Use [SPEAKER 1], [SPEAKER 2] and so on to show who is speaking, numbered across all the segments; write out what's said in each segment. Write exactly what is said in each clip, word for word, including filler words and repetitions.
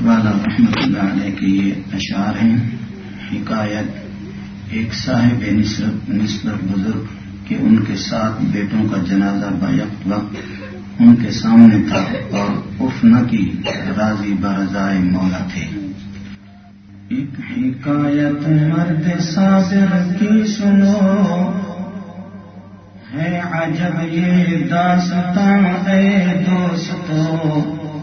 [SPEAKER 1] اقبال رحمۃ اللہ علیہ کے یہ اشعار ہیں. حکایت ایک صاحب نسبت نسبت بزرگ کہ ان کے ساتھ بیٹوں کا جنازہ بیک وقت ان کے سامنے تھا اور اف نہ کی راضی برضائے مولا تھے. ایک حکایت مرد صابر کی سنو ہے عجب یہ داستان اے دوستو.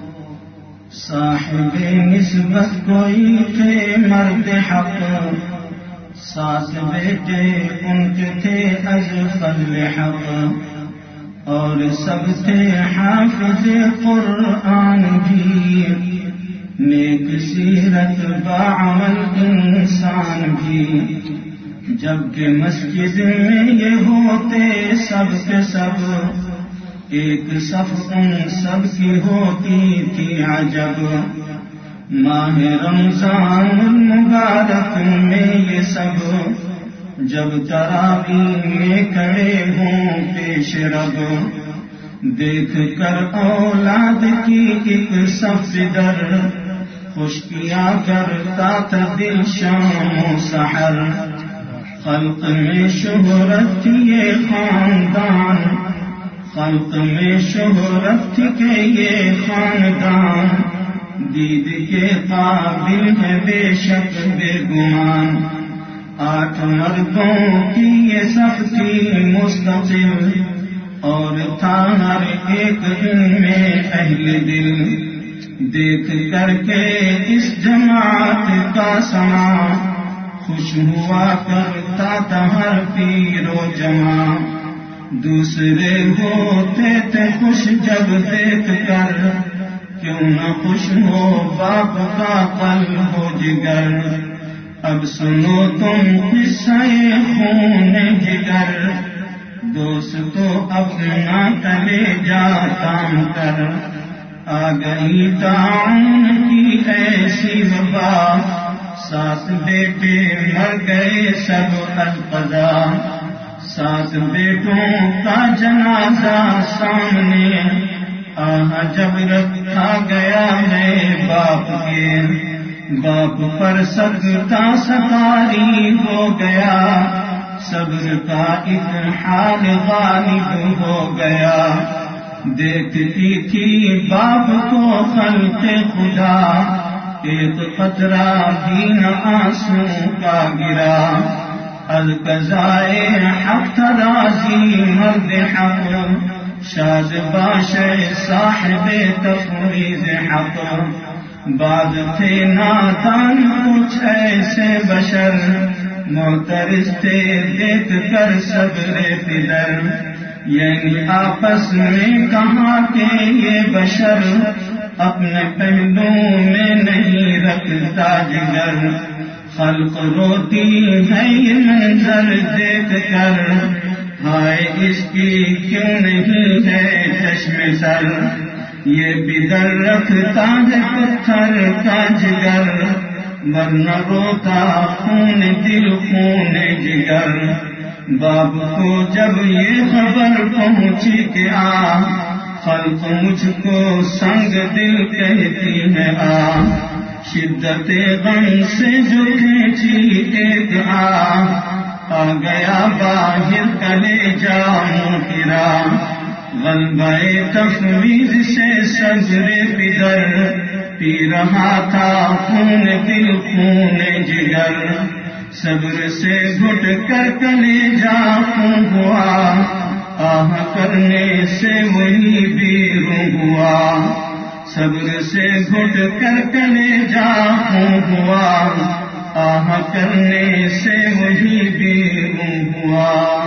[SPEAKER 1] صاحب نسبت کوئی تھے مرد حق سات بیٹے ان کے تھے از فضل حق اور سب تھے حافظ قرآن بھی نیک سیرت باعمل انسان بھی. جبکہ مسجد میں یہ ہوتے سب کے سب ایک صف ان سب کی ہوتی تھی عجب. ماہ رمضان المبارک میں یہ سب جب تراویح میں کھڑے ہوں پیش رب دیکھ کر اولاد کی ایک صف در خوش کیا کرتا تھا دل شام و سحر. خلق میں شہرت یہ خاندان خلق میں شہرت کے یہ خاندان دید کے قابل ہے بے شک بے گمان. آٹھ مردوں کی یہ سب تھی مستقل اور تھا ہر ایک ان میں اہل دل. دیکھ کر کے اس جماعت کا سما خوش ہوا کرتا تھا ہر پیر و جماع. دوسرے ہوتے تھے خوش جب دیکھ کر کیوں نہ خوش ہو باپ کا قلب و جگر. اب سنو تم قصہ خون جگر دوستو اپنا کلے جا کام کر. آ گئی تعاون کی ایسی وبا سات بیٹے مر گئے سب القضا. سات بیٹوں کا جنازہ سامنے آہ جب رکھا گیا ہے باپ کے باپ پر سکتا ستاری ہو گیا. صبر کا ایک حال غالب ہو گیا. دیکھتی تھی باپ کو خلق خدا ایک قطرہ بھی نہ آنسو کا گرا. القضائے حق راضی مرد حق شاد باشے صاحب تفویض حق. بعد تھے نادان کچھ ایسے بشر معترض تھے دیکھ کر صبر پدر. یعنی آپس میں کہاں کے یہ بشر اپنے پہلوں میں نہیں رکھتا جگر. خلق روتی ہے یہ منظر دیکھ کر ہائے اس کی کیوں نہیں ہے چشم سر. یہ بدر رکھتا ہے پتھر کا جگر ورنہ روتا خون دل خون جگر. باپ کو جب یہ خبر پہنچی کہ آ خلق مجھ کو سنگ دل کہتی ہے آ. شدت غم سے جو کھینچی ایک آ آ گیا باہر کلیجہ منکرا. غلبہ تفویض سے صبر پدر پی رہا تھا خون دل خون جگر. صبر سے گھٹ کر کلیجہ خون ہوا آہ کرنے سے وہی بیروں ہوا. صبر سے گھٹ کر کلیجہ خون ہوا آہ کرنے سے وہی بیروں ہوا.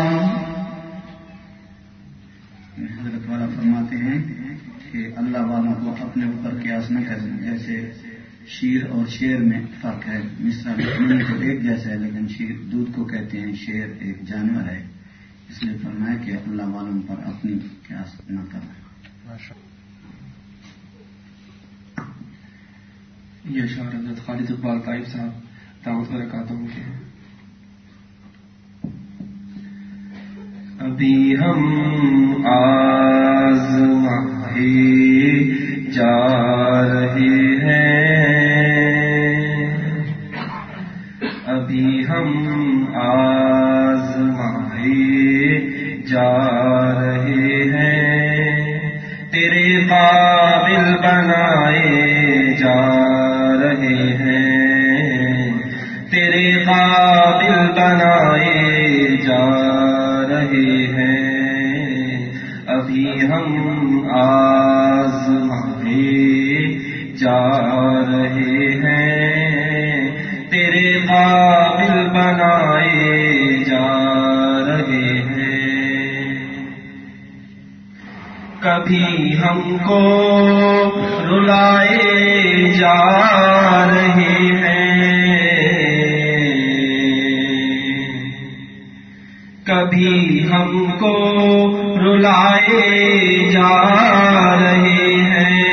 [SPEAKER 1] حضرت والا فرماتے ہیں کہ اللہ والوں کو اپنے اوپر قیاس نہ کریں. جیسے شیر اور شیر میں فرق ہے. مثال دونوں کو ایک جیسا ہے لیکن شیر دودھ کو کہتے ہیں شیر ایک جانور ہے. اس لیے فرمایا کہ اللہ والوں پر اپنی قیاس نہ کریں.
[SPEAKER 2] یہ اشعار حضرت خالد اقبال طائف صاحب دعوت برکاتہ کے ہیں. ابھی ہم آزمائے جا رہے ہیں ابھی ہم آزمائے جا رہے ہیں، تیرے قابل بنائے جا رہے ہیں، تیرے قابل بنائے جا رہے ہیں، ابھی ہم آزمائے جا رہے ہیں، تیرے قابل بنائے جا رہے ہیں۔ کبھی ہم کو رلائے جا رہے ہیں، کبھی ہم کو رلائے جا رہے ہیں،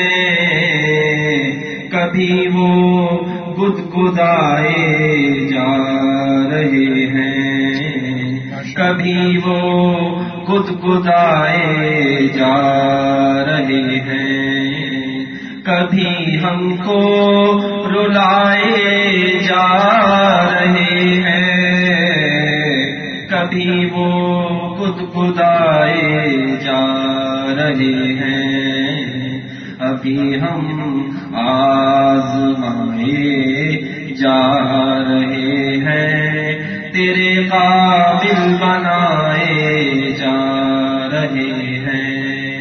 [SPEAKER 2] کبھی وہ گدگدائے جا رہے ہیں، کبھی وہ گدگدائے جا رہے ہیں، کبھی ہم کو رلائے جا رہے ہیں، کبھی وہ گدگدائے جا رہے ہیں، ابھی ہم آزمائے جا رہے ہیں، تیرے قابل بنائے جا رہے ہیں۔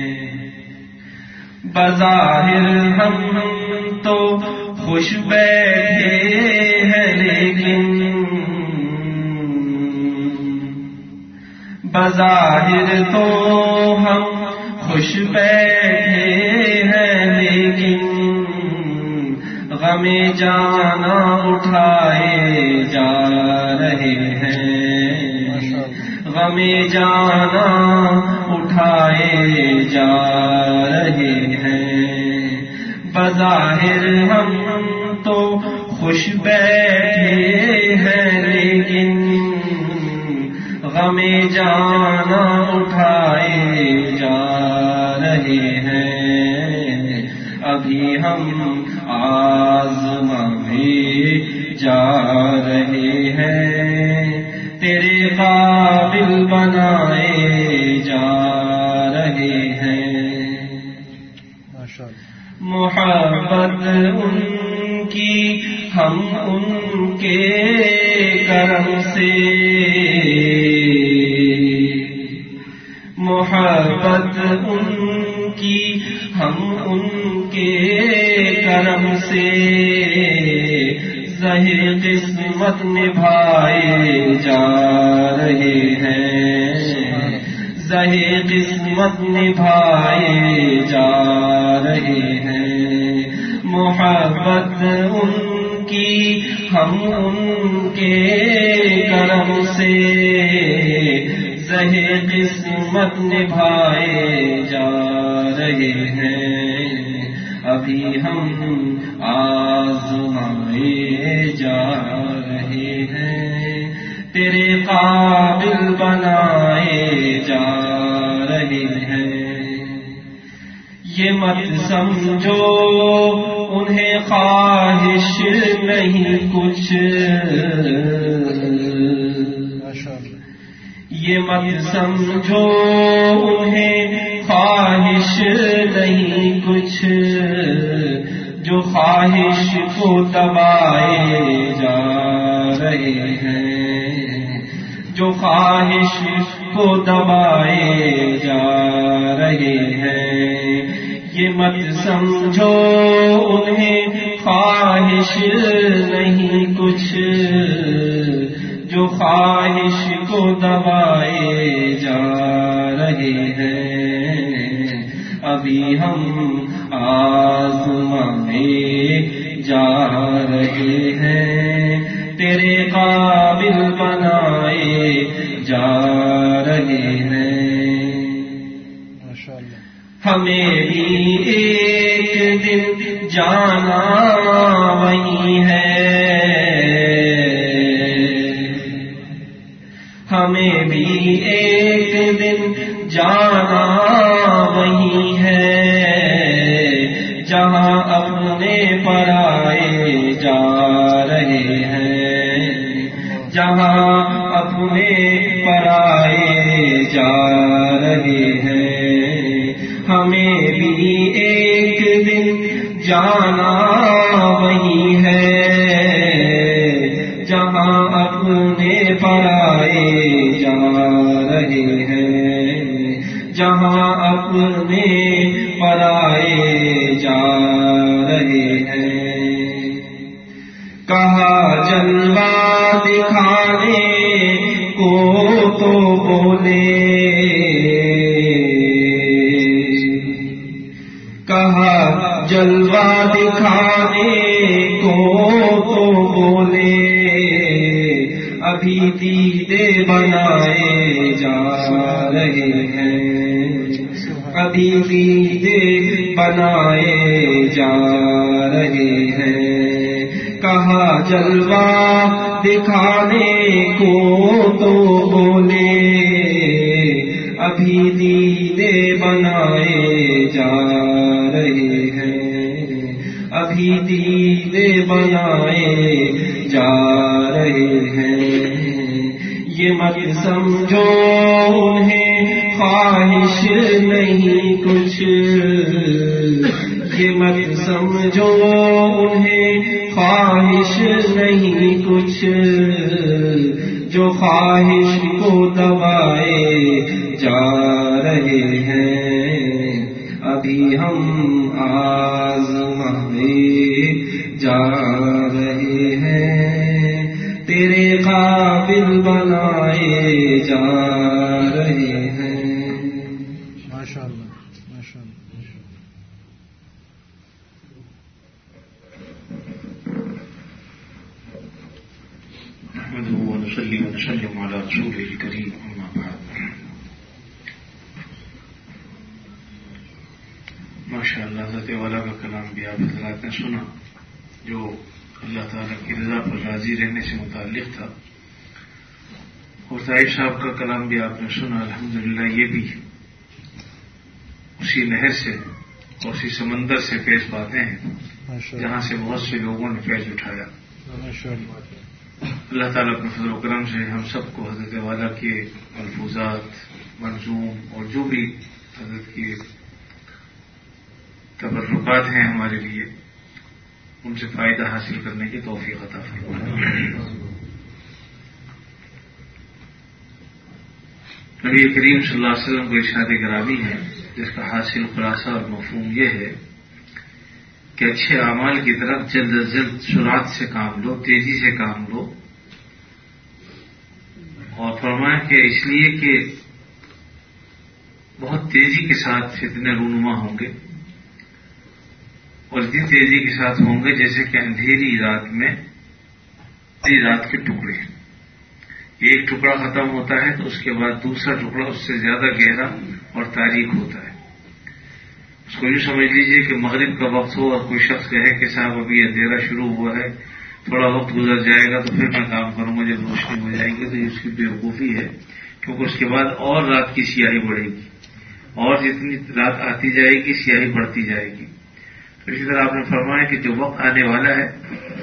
[SPEAKER 2] بظاہر ہم تو خوش بیٹھے ہیں، لیکن بظاہر تو ہم خوش بیٹھے ہیں، لیکن غم جانا اٹھائے جا رہے ہیں، غم جانا اٹھائے جا رہے ہیں۔ بظاہر ہم تو خوش بیٹھے ہیں، لیکن غم جانا اٹھائے جا رہے ہیں، ابھی ہم آزمائے جا رہے ہیں، تیرے قابل بنائے جا رہے ہیں۔ محبت ان کی ہم ان کے کرم سے، محبت ان کی ہم ان کے کرم سے، ظاہر قسمت نبھائے جا رہے ہیں، ظاہر قسمت نبھائے جا رہے ہیں۔ محبت ان کی ہم ان کے کرم سے، ظاہر قسمت نبھائے جا رہے ہیں، ابھی ہم آزمائے جا رہے ہیں، تیرے قابل بنائے جا رہے ہیں۔ یہ مت سمجھو انہیں خواہش نہیں کچھ، یہ مت سمجھو انہیں خواہش نہیں کچھ، جو خواہش کو دبائے جا رہے ہیں، جو خواہش کو دبائے جا رہے ہیں۔ یہ مت سمجھو انہیں خواہش نہیں کچھ، جو خواہش کو دبائے جا رہے ہیں، ابھی ہم آزمائے جا رہے ہیں، تیرے قابل بنائے جا رہے ہیں۔ ہمیں بھی ایک دن جانا وہی ہے، ہمیں بھی ایک دن جانا وہی ہے، جہاں اپنے پرائے جا رہے ہیں،
[SPEAKER 3] جہاں اپنے پرائے جا رہے ہیں، ہمیں بھی ایک دن جانا وہی ہے، جہاں اپنے پرائے جا رہے ہیں، جہاں اپنے پرائے جا رہے ہیں۔ کہا جلوہ دکھانے کو تو بولے، کہا جلوہ دکھانے کو تو بولے، ابھی دیدے بنائے جا رہے ہیں، ابھی دیدے بنائے جا رہے ہیں۔ کہا جلوہ دکھانے کو تو بولے، ابھی دیدے بنائے جا رہے ہیں، ابھی دیدے بنائے جا رہے ہیں۔ یہ مت سمجھو انہیں خواہش نہیں کچھ، یہ مت سمجھو انہیں خواہش نہیں کچھ، جو خواہش کو دبائے جا رہے ہیں، ابھی ہم آزمائے جا رہے ہیں، تیرے قابل بنائے جا رہے ہیں۔
[SPEAKER 4] ماشاء اللہ ماشاء اللہ۔
[SPEAKER 5] نحمده ونصلي ونسلم على رسوله الكريم، أما بعد۔ ماشاء اللہ حضرت والا کا کلام بھی آپ حضرات نے سنا، جو اللہ تعالیٰ کی رضا پر راضی رہنے سے متعلق تھا، اور طائف صاحب کا کلام بھی آپ نے سنا۔ الحمدللہ یہ بھی اسی نہر سے اور اسی سمندر سے فیض پاتے ہیں جہاں سے بہت سے لوگوں نے فیض اٹھایا۔ اللہ تعالیٰ اپنے فضل و کرم سے ہم سب کو حضرت والا کے ملفوظات، منظوم اور جو بھی حضرت کی تبرکات ہیں ہمارے لیے، ان سے فائدہ حاصل کرنے کی توفیق عطا فرمائے۔ نبی کریم صلی اللہ علیہ وسلم کو ارشاد گرامی ہے، جس کا حاصل خلاصہ اور مفہوم یہ ہے کہ اچھے اعمال کی طرف جلد از جلد سرعت سے کام لو، تیزی سے کام لو، اور فرمایا کہ اس لیے کہ بہت تیزی کے ساتھ فتنے رونما ہوں گے، اور اتنی تیزی کے ساتھ ہوں گے جیسے کہ اندھیری رات میں اندھیری رات کے ٹکڑے، ایک ٹکڑا ختم ہوتا ہے تو اس کے بعد دوسرا ٹکڑا اس سے زیادہ گہرا اور تاریک ہوتا ہے۔ اس کو یوں سمجھ لیجیے کہ مغرب کا وقت ہو اور کوئی شخص کہے کہ صاحب ابھی اندھیرا شروع ہوا ہے، تھوڑا وقت گزر جائے گا تو پھر میں کام کروں گا جب روشنی ہو جائے گی، تو یہ اس کی بیوقوفی ہے، کیونکہ اس کے بعد اور رات کی سیاہی بڑھے گی، اور جتنی رات آتی جائے گی سیاہی بڑھتی جائے گی۔ تو اسی طرح آپ نے فرمایا کہ جو وقت آنے والا ہے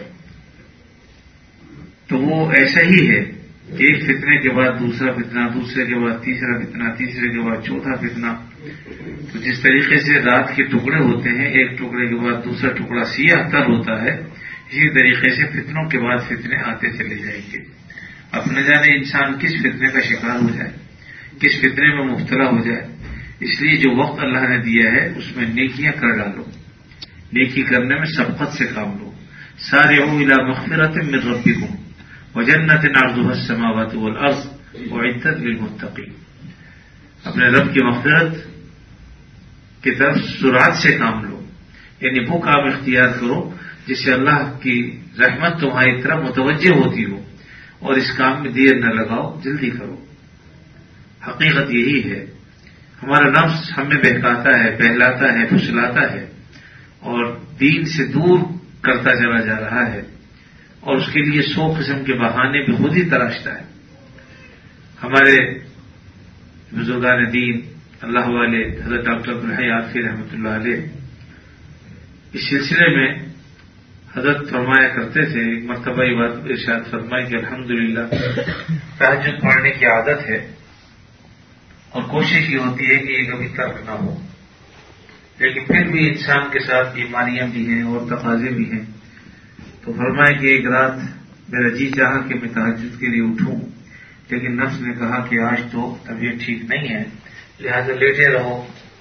[SPEAKER 5] تو وہ ایسا ہی ہے کہ ایک فتنے کے بعد دوسرا فتنہ، دوسرے کے بعد تیسرا فتنہ، تیسرے کے بعد چوتھا فتنہ۔ تو جس طریقے سے رات کے ٹکڑے ہوتے ہیں، ایک ٹکڑے کے بعد دوسرا ٹکڑا سیاہ تر ہوتا ہے، اسی طریقے سے فتنوں کے بعد فتنے آتے چلے جائیں گے۔ اب نہ جانے انسان کس فتنے کا شکار ہو جائے، کس فتنے میں مبتلا ہو جائے۔ اس لیے جو وقت اللہ نے دیا ہے اس میں نیکیاں کر ڈالو، نیکی کرنے میں سبقت سے کام لو۔ سارعوا الی مغفرۃ من ربکم وجنۃ عرضها السماوات والارض اعدت للمتقین۔ اپنے رب کی مغفرت کی طرف سرعت سے کام لو، یعنی وہ کام اختیار کرو جس سے اللہ کی رحمت تمہاری طرف متوجہ ہوتی ہو، اور اس کام میں دیر نہ لگاؤ، جلدی کرو۔ حقیقت یہی ہے، ہمارا نفس ہمیں بہکاتا ہے، بہلاتا ہے، پھسلاتا ہے، اور دین سے دور کرتا چلا جا رہا ہے، اور اس کے لیے سو قسم کے بہانے بھی خود ہی تراشتا ہے۔ ہمارے بزرگان دین اللہ والے حضرت ڈاکٹر عبدالحی عاطفی رحمۃ اللہ علیہ اس سلسلے میں حضرت فرمایا کرتے تھے، ایک مرتبہ یہ بات ارشاد فرمائی کہ الحمدللہ تہجد پڑھنے کی عادت ہے اور کوشش یہ ہوتی ہے کہ یہ کبھی ترک نہ ہو، لیکن پھر بھی انسان کے ساتھ بیماریاں بھی ہیں اور تقاضے بھی ہیں. تو فرمایا کہ ایک رات میرا جی چاہا کہ میں تہجد کے لیے اٹھوں، لیکن نفس نے کہا کہ آج تو طبیعت ٹھیک نہیں ہے، لہذا لیٹے رہو.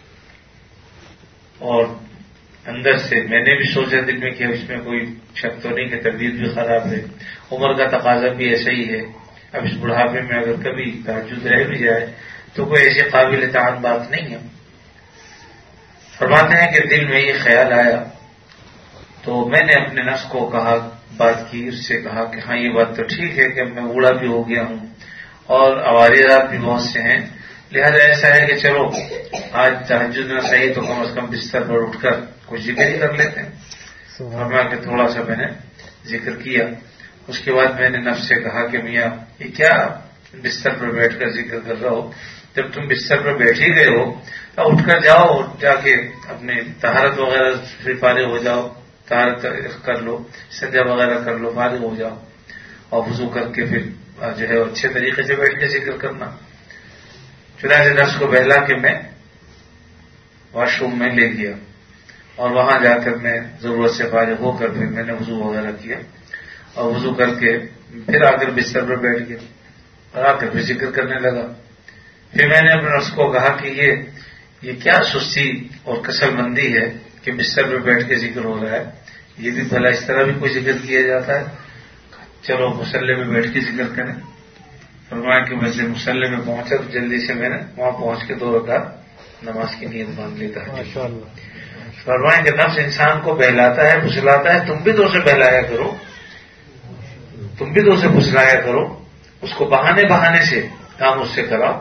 [SPEAKER 5] اور اندر سے میں نے بھی سوچا دل میں کہ اس میں کوئی شک تو نہیں کہ طبیعت بھی خراب ہے، عمر کا تقاضا بھی ایسا ہی ہے، اب اس بڑھاپے میں اگر کبھی تہجد رہ بھی جائے تو کوئی ایسی قابل تعان بات نہیں ہے. فرماتے ہیں کہ دل میں یہ خیال آیا تو میں نے اپنے نفس کو کہا، بات کی، اس سے کہا کہ ہاں یہ بات تو ٹھیک ہے کہ میں بوڑھا بھی ہو گیا ہوں اور عوارضات بھی بہت سے ہیں، لہذا ایسا ہے کہ چلو آج تہجد نہ صحیح تو کم از کم بستر پر اٹھ کر کچھ ذکر ہی کر لیتے ہیں. فرمایا کہ تھوڑا سا میں نے ذکر کیا. اس کے بعد میں نے نفس سے کہا کہ میاں یہ کیا بستر پر بیٹھ کر ذکر کر رہا ہو، جب تم بستر پر بیٹھ ہی گئے ہو تو اٹھ کر جاؤ، جا کے اپنے طہارت وغیرہ سے فارغ ہو جاؤ، طہارت کر لو، سجدہ وغیرہ کر لو، فارغ ہو جاؤ اور وضو کر کے پھر جو ہے اچھے طریقے سے بیٹھ کے ذکر کرنا. چنانچہ نفس کو بہلا کے میں واش روم میں لے گیا اور وہاں جا کر میں ضرورت سے فارغ ہو کر پھر میں نے وضو وغیرہ کیا اور وضو کر کے پھر آ کر بستر پر بیٹھ گیا اور آ کر پھر ذکر کرنے لگا. پھر میں نے اپنے نفس کو کہا کہ یہ یہ کیا سستی اور کسل مندی ہے کہ بستر پر بیٹھ کے ذکر ہو رہا ہے، یہ بھی بھلا اس طرح بھی کوئی ذکر کیا جاتا ہے، چلو مصلی میں بیٹھ کے ذکر کریں. فرمایا کہ میں جب مصلی میں پہنچا تو جلدی سے میں نے وہاں پہنچ کے دو رکعت نماز کی نیت مان لی تھا. فرمایا کہ نفس انسان کو بہلاتا ہے، پھسلاتا ہے، تم بھی تو اسے بہلایا کرو، تم بھی تو اسے پھسلایا کرو، اس کو بہانے بہانے سے کام اس سے کراؤ.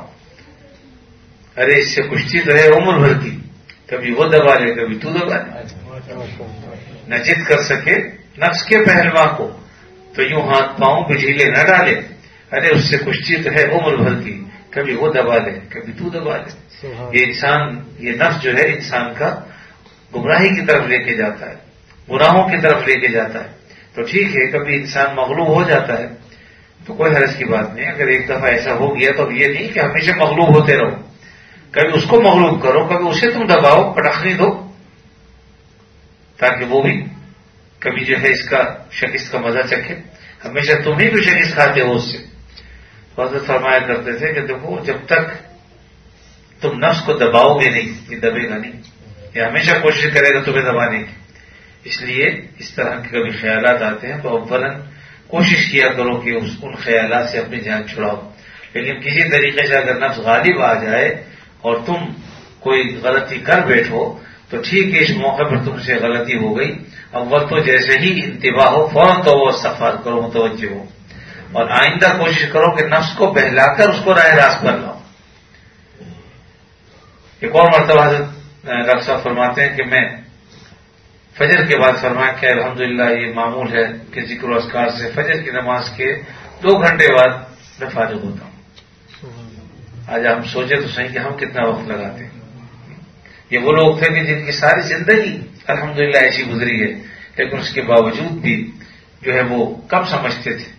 [SPEAKER 5] ارے اس سے کشتی تو ہے عمر بھر کی، کبھی وہ دبا لے کبھی تو دبا لے، نہ جد کر سکے نفس کے پہلواں کو تو یوں ہاتھ پاؤں بجھیلے نہ ڈالے. ارے اس سے کشتی تو ہے عمر بھر کی، کبھی وہ دبا لے کبھی تو دبا لے. یہ انسان یہ نفس جو ہے انسان کا گمراہی کی طرف لے کے جاتا ہے، گناہوں کی طرف لے کے جاتا ہے. تو ٹھیک ہے کبھی انسان مغلوب ہو جاتا ہے تو کوئی حرج کی بات نہیں. اگر ایک دفعہ ایسا ہو گیا تو یہ نہیں کہ ہمیشہ مغلوب ہوتے رہو، کبھی اس کو مغلوب کرو، کبھی اسے تم دباؤ، پٹخنی دو، تاکہ وہ بھی کبھی جو ہے اس کا شکست کا مزہ چکھے. ہمیشہ تم ہی بھی شکست کھاتے ہو اس سے. حضرت فرمایا کرتے تھے کہ دیکھو جب تک تم نفس کو دباؤ گے نہیں یہ دبے گا نہیں، یہ ہمیشہ کوشش کرے گا تمہیں دبانے کی. اس لیے اس طرح کے کبھی خیالات آتے ہیں تو اولاً کوشش کیا کرو کہ اس ان خیالات سے اپنی جان چھڑاؤ. لیکن کسی طریقے سے اگر نفس غالب آ جائے اور تم کوئی غلطی کر بیٹھو تو ٹھیک ہے اس موقع پر تم سے غلطی ہو گئی، اول تو جیسے ہی انتباہ ہو فوراً تو وہ استغفار کرو، متوجہ ہو، اور آئندہ کوشش کرو کہ نفس کو بہلا کر اس کو راہ راست پر لاؤ. ایک اور مرتبہ حضرت ڈاکٹر صاحب فرماتے ہیں کہ میں فجر کے بعد فرمایا کہ الحمدللہ یہ معمول ہے کہ ذکر و اذکار سے فجر کی نماز کے دو گھنٹے بعد میں فارغ ہوتا ہوں. آج ہم سوچے تو صحیح کہ ہم کتنا وقت لگاتے ہیں. یہ وہ لوگ تھے کہ جن کی ساری زندگی الحمدللہ ایسی گزری ہے، لیکن اس کے باوجود بھی جو ہے وہ کم سمجھتے تھے.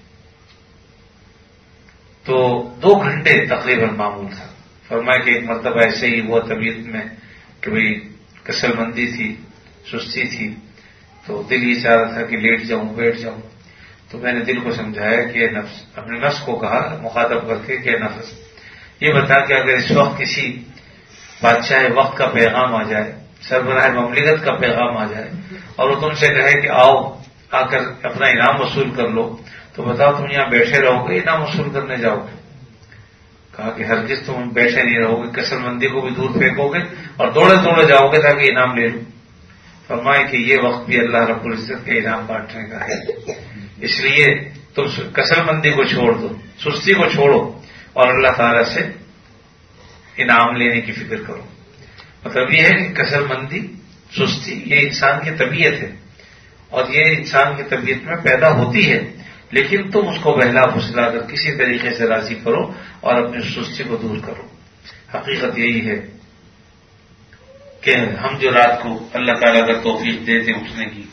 [SPEAKER 5] تو دو گھنٹے تقریباً معمول تھا. فرمایا کہ ایک مرتبہ ایسے ہی وہ طبیعت میں کہ بھئی کسل مندی تھی، سستی تھی، تو دل یہ چاہ رہا تھا کہ لیٹ جاؤں بیٹھ جاؤں. تو میں نے دل کو سمجھایا کہ نفس اپنے نفس کو کہا مخاطب کر کے کہ نفس یہ بتا کہ اگر اس وقت کسی بادشاہ وقت کا پیغام آ جائے، سربراہ مملکت کا پیغام آ جائے اور وہ تم سے کہے کہ آؤ آ کر اپنا انعام وصول کر لو، تو بتاؤ تم یہاں بیٹھے رہو گے انعام وصول کرنے جاؤ گے؟ کہا کہ ہرگز تم بیٹھے نہیں رہو گے، کسل مندی کو بھی دور پھینکو گے اور دوڑے دوڑے جاؤ گے تاکہ انعام لے لو. فرمائے کہ یہ وقت بھی اللہ رب العزت کے انعام بانٹنے کا ہے، اس لیے تم کسل مندی کو چھوڑ دو، سستی کو چھوڑو اور اللہ تعالیٰ سے انعام لینے کی فکر کرو. مطلب یہ ہے کہ کسل مندی سستی یہ انسان کی طبیعت ہے اور یہ انسان کی طبیعت میں پیدا ہوتی ہے، لیکن تم اس کو بہلا پھسلا کر کسی طریقے سے راضی کرو اور اپنی سستی کو دور کرو. حقیقت یہی ہے کہ ہم جو رات کو اللہ تعالیٰ کا توفیق دیتے اٹھنے کی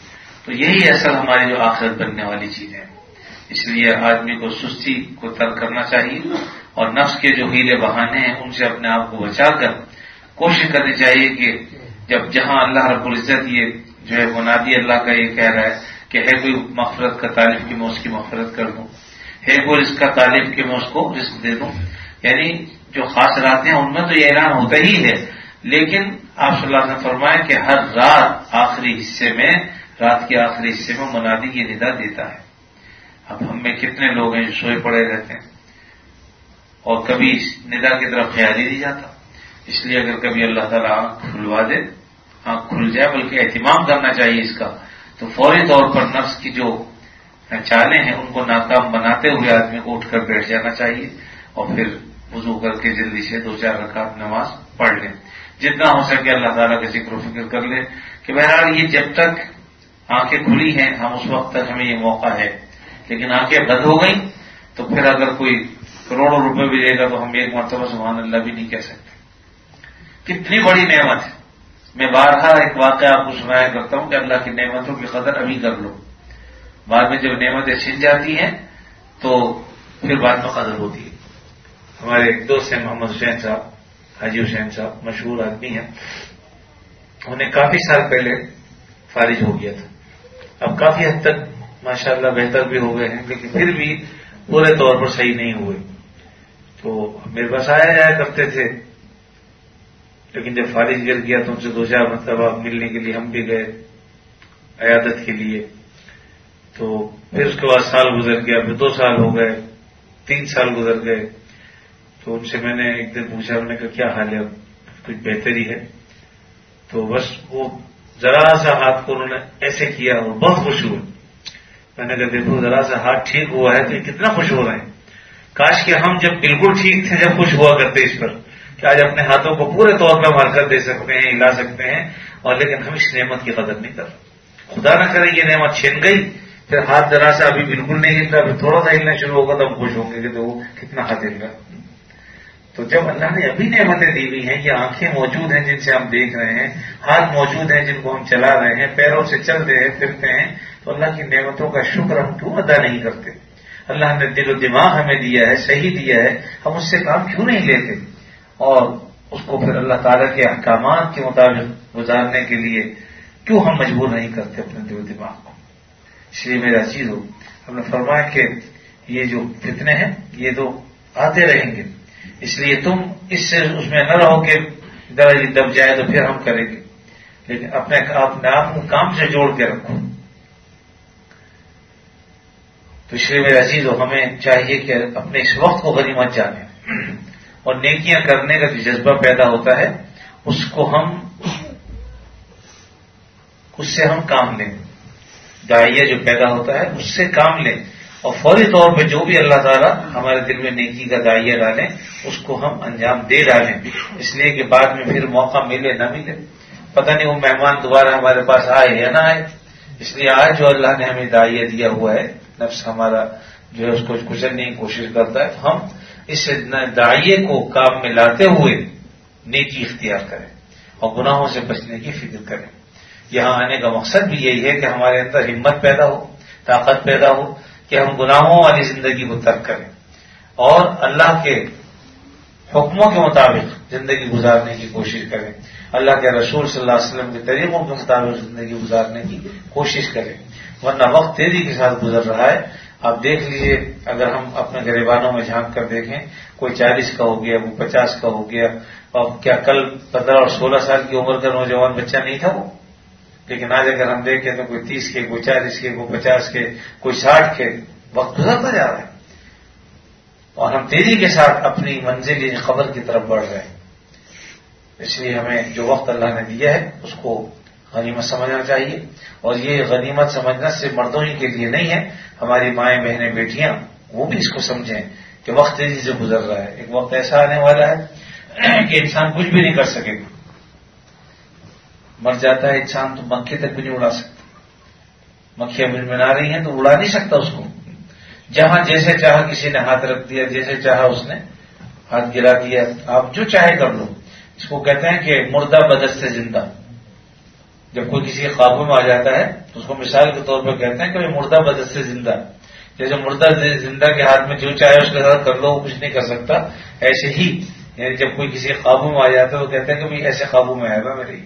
[SPEAKER 5] تو یہی اصل ہماری جو آخرت بننے والی چیز ہے. اس لیے آدمی کو سستی کو ترک کرنا چاہیے اور نفس کے جو ہیلے بہانے ہیں ان سے اپنے آپ کو بچا کر کوشش کرنی چاہیے کہ جب جہاں اللہ رب العزت یہ جو ہے منادی اللہ کا یہ کہہ رہا ہے کہ ہے کوئی مغفرت کا طالب کی میں اس کی مغفرت کر دوں، ہے کوئی رزق کا طالب کی میں اس کو رزق دے دوں، یعنی جو خاص راتیں ہیں ان میں تو یہ اعلان ہوتا ہی ہے، لیکن آپ صلی اللہ علیہ وسلم نے فرمایا کہ ہر رات آخری حصے میں رات کے آخری حصے میں منادی یہ ندا دیتا ہے. اب ہم میں کتنے لوگ ہیں جو سوئے پڑے رہتے ہیں اور کبھی ندا کی طرف خیال ہی نہیں جاتا. اس لیے اگر کبھی اللہ تعالیٰ آنکھ کھلوا دے، آنکھ کھل جائے، بلکہ اہتمام کرنا چاہیے اس کا، تو فوری طور پر نفس کی جو چالیں ہیں ان کو ناکام بناتے ہوئے آدمی کو اٹھ کر بیٹھ جانا چاہیے اور پھر وضو کر کے جلدی سے دو چار رکعت نماز پڑھ لیں. جتنا ہو سکے اللہ تعالیٰ کا ذکر و فکر کر لیں کہ بہرحال یہ جب تک آنکھیں کھلی ہیں ہم اس وقت تک ہمیں یہ موقع ہے، لیکن آنکھیں بند ہو گئیں تو پھر اگر کوئی کروڑوں روپے بھی دے گا تو ہم ایک مرتبہ سبحان اللہ بھی نہیں کہہ سکتے. کتنی بڑی نعمت ہے. میں بارہا ایک واقعہ آپ کو سنایا کرتا ہوں کہ اللہ کی نعمتوں کی قدر ابھی کر لو، بعد میں جب نعمتیں چھن جاتی ہیں تو پھر بعد میں قدر ہوتی ہے. ہمارے ایک دوست ہیں محمد حسین صاحب، حاجی حسین صاحب، مشہور آدمی ہیں. انہیں کافی سال پہلے فارغ ہو گیا تھا. اب کافی حد تک ماشاءاللہ بہتر بھی ہو گئے ہیں، لیکن پھر بھی پورے طور پر صحیح نہیں ہوئے. تو میرے پاس آیا جایا کرتے تھے، لیکن جب فارغ گر گیا تو ان سے دو چار مرتبہ ملنے کے لیے ہم بھی گئے عیادت کے لیے. تو پھر اس کے بعد سال گزر گیا، پھر دو سال ہو گئے، تین سال گزر گئے. تو ان سے میں نے ایک دن پوچھا، انہوں نے کہا کیا حال ہے؟ اب کچھ بہتری ہے؟ تو بس وہ ذرا سا ہاتھ کو انہوں نے ایسے کیا اور بہت خوش ہوئے. میں نے کہا دیکھو ذرا سا ہاتھ ٹھیک ہوا ہے تو یہ کتنا خوش ہو رہے ہیں. کاش کہ ہم جب بالکل ٹھیک تھے جب خوش ہوا کرتے اس پر کہ آج اپنے ہاتھوں کو پورے طور پر حرکت دے سکتے ہیں، ہلا سکتے ہیں، اور لیکن ہم اس نعمت کی قدر نہیں کر رہے. خدا نہ کرے یہ نعمت چھن گئی، پھر ہاتھ ذرا سا ابھی بالکل نہیں ہلتا، پھر تھوڑا سا ہلنا شروع ہوگا تو ہم خوش ہوں گے کہ وہ کتنا ہاتھ ہل گا. تو جب اللہ نے ابھی نعمتیں دی ہوئی ہیں، یہ آنکھیں موجود ہیں جن سے ہم دیکھ رہے ہیں، ہاتھ موجود ہیں جن کو ہم چلا رہے ہیں، پیروں سے چل رہے ہیں، پھرتے ہیں، تو اللہ کی نعمتوں کا شکر ہم کیوں ادا نہیں کرتے؟ اللہ نے دل و دماغ ہمیں دیا ہے، صحیح دیا ہے، ہم اس سے کام کیوں نہیں لیتے اور اس کو پھر اللہ تعالیٰ کے احکامات کے مطابق گزارنے کے لیے کیوں ہم مجبور نہیں کرتے اپنے دل و دماغ کو؟ اس لیے میرا عزیز ہو، ہم نے فرمایا کہ یہ جو فتنے ہیں یہ تو آتے رہیں گے، اس لیے تم اس سے اس میں نہ رہو کہ درجہ دب جائے تو پھر ہم کریں گے، لیکن اپنے اپنے آپ کو کام سے جوڑ کے رکھو. تو اس لیے میرے عزیز ہو، ہمیں چاہیے کہ اپنے اس وقت کو غنیمت جانیں اور نیکیاں کرنے کا جو جذبہ پیدا ہوتا ہے اس کو ہم اس سے ہم کام لیں. داعیہ جو پیدا ہوتا ہے اس سے کام لیں اور فوری طور پہ جو بھی اللہ تعالیٰ ہمارے دل میں نیکی کا داعیہ ڈالیں اس کو ہم انجام دے ڈالیں، اس لیے کہ بعد میں پھر موقع ملے نہ ملے، پتہ نہیں وہ مہمان دوبارہ ہمارے پاس آئے یا نہ آئے. اس لیے آج جو اللہ نے ہمیں داعیہ دیا ہوا ہے، نفس ہمارا جو ہے اس کو کچلنے کی کوشش کرتا ہے، تو ہم اس داعیے کو کام میں لاتے ہوئے نیکی اختیار کریں اور گناہوں سے بچنے کی فکر کریں. یہاں آنے کا مقصد بھی یہی ہے کہ ہمارے اندر ہمت پیدا ہو، طاقت پیدا ہو کہ ہم گناہوں والی زندگی کو ترک کریں اور اللہ کے حکموں کے مطابق زندگی گزارنے کی کوشش کریں، اللہ کے رسول صلی اللہ علیہ وسلم کے طریقوں کے مطابق زندگی گزارنے کی کوشش کریں. ورنہ وقت تیزی کے ساتھ گزر رہا ہے. آپ دیکھ لیجئے، اگر ہم اپنے گریبانوں میں جھانک کر دیکھیں، کوئی چالیس کا ہو گیا، وہ پچاس کا ہو گیا، اور کیا کل پندرہ اور سولہ سال کی عمر کا نوجوان بچہ نہیں تھا وہ؟ لیکن آج اگر ہم دیکھیں تو کوئی تیس کے، کوئی چالیس کے، کوئی پچاس کے، کوئی ساٹھ کے. وقت گزرتا جا رہا ہے اور ہم تیزی کے ساتھ اپنی منزل یعنی قبر کی طرف بڑھ رہے ہیں. اس لیے ہمیں جو وقت اللہ نے دیا ہے اس کو غنیمت سمجھنا چاہیے، اور یہ غنیمت سمجھنا صرف مردوں ہی کے لیے نہیں ہے، ہماری مائیں بہنیں بیٹیاں وہ بھی اس کو سمجھیں کہ وقت تیزی سے گزر رہا ہے. ایک وقت ایسا آنے والا ہے کہ انسان کچھ بھی نہیں کر سکے گا. مر جاتا ہے انسان تو مکھی تک بھی نہیں اڑا سکتا. مکھیاں منمنا رہی ہیں تو اڑا نہیں سکتا اس کو. جہاں جیسے چاہا کسی نے ہاتھ رکھ دیا، جیسے چاہا اس نے ہاتھ گرا دیا. آپ جو چاہے کر لو. اس کو کہتے ہیں کہ مردہ بدست زندہ. جب کوئی کسی کے قابو میں آ جاتا ہے اس کو مثال کے طور پر کہتے ہیں کہ مردہ بدت سے زندہ، جیسے مردہ زندہ کے ہاتھ میں جو چاہے اس کے ساتھ کر لو، وہ کچھ نہیں کر سکتا، ایسے ہی یعنی جب کوئی کسی قابو میں آ جاتا ہے وہ کہتے ہیں کہ بھائی ایسے قابو میں آئے گا میری.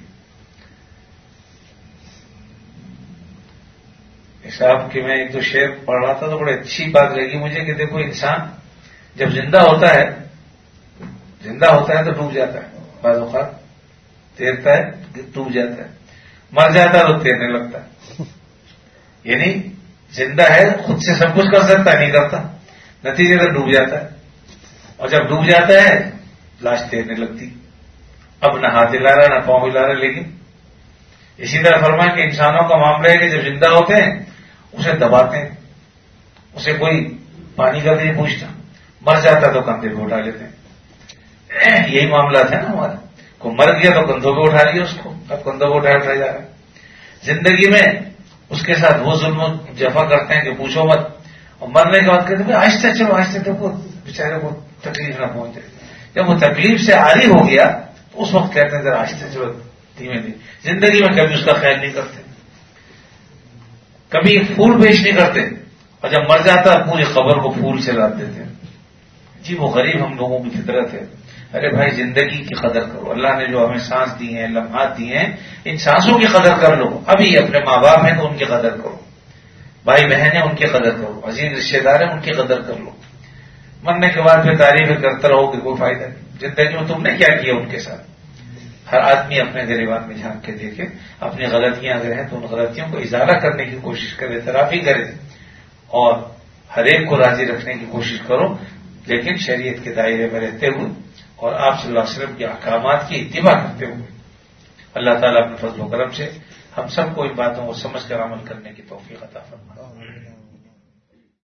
[SPEAKER 5] صاحب کہ میں ایک تو شعر پڑھ رہا تھا تو بڑی اچھی بات لگی مجھے کہ دیکھو انسان جب زندہ ہوتا ہے زندہ ہوتا ہے تو ڈوب جاتا ہے، بعض اوقات تیرتا ہے ڈوب جاتا ہے، مر جاتا ہے تو تیرنے لگتا ہے. یعنی زندہ ہے خود سے سب کچھ کر سکتا ہے، نہیں کرتا، نتیجے سے ڈوب جاتا ہے. اور جب ڈوب جاتا ہے لاش تیرنے لگتی، اب نہ ہاتھ ہلا رہا نہ پاؤں ہلا رہا. لیکن اسی طرح فرمایا کہ انسانوں کا معاملہ ہے کہ جب زندہ ہوتے ہیں اسے دباتے ہیں، اسے کوئی پانی کا نہیں پوچھتا، مر جاتا تو کندھے پہ اٹھا لیتے ہیں. یہی معاملہ تھا نا ہمارا، کو مر گیا تو کندھوں پہ اٹھا لیا اس کو، اب کندھوں پہ اٹھایا اٹھایا جا رہا ہے. زندگی میں اس کے ساتھ وہ ظلم و جفا کرتے ہیں کہ پوچھو مت، اور مرنے کے بعد کہتے ہیں آہستہ چلو آہستہ دیکھو بیچارے کو تکلیف نہ پہنچے. جب وہ تکلیف سے عاری ہو گیا تو اس وقت کہتے ہیں ذرا آہستہ چلو دھیمے دھیمے. زندگی میں کبھی اس کا خیال نہیں کرتے، کبھی پھول پیش نہیں کرتے، اور جب مر جاتا پوری قبر کو پھول سے لاد دیتے ہیں. جی وہ غریب ہم لوگوں کی فطرت ہے. ارے بھائی زندگی کی قدر کرو، اللہ نے جو ہمیں سانس دی ہیں لمحات دی ہیں ان سانسوں کی قدر کر لو. ابھی اپنے ماں باپ ہیں تو ان کی قدر کرو، بھائی بہن ہیں ان کی قدر کرو، عزیز رشتے دار ہیں ان کی قدر کر لو. مرنے کے بعد پھر تعریفیں کرتے رہو کہ کوئی فائدہ نہیں. زندگی میں تم نے کیا کیا ان کے ساتھ؟ ہر آدمی اپنے گریبان میں جھانک کے دیکھے، اپنی غلطیاں اگر ہیں تو ان غلطیوں کو ازالہ کرنے کی کوشش کرے، اعترافی کرے، اور ہر ایک کو راضی رکھنے کی کوشش کرو، لیکن شریعت کے دائرے میں رہتے ہوئے اور آپ صلی اللہ علیہ وسلم کے احکامات کی اتباع کرتے ہوئے. اللہ تعالیٰ اپنے فضل و کرم سے ہم سب کو ان باتوں کو سمجھ کر عمل کرنے کی توفیق عطا فرمائے.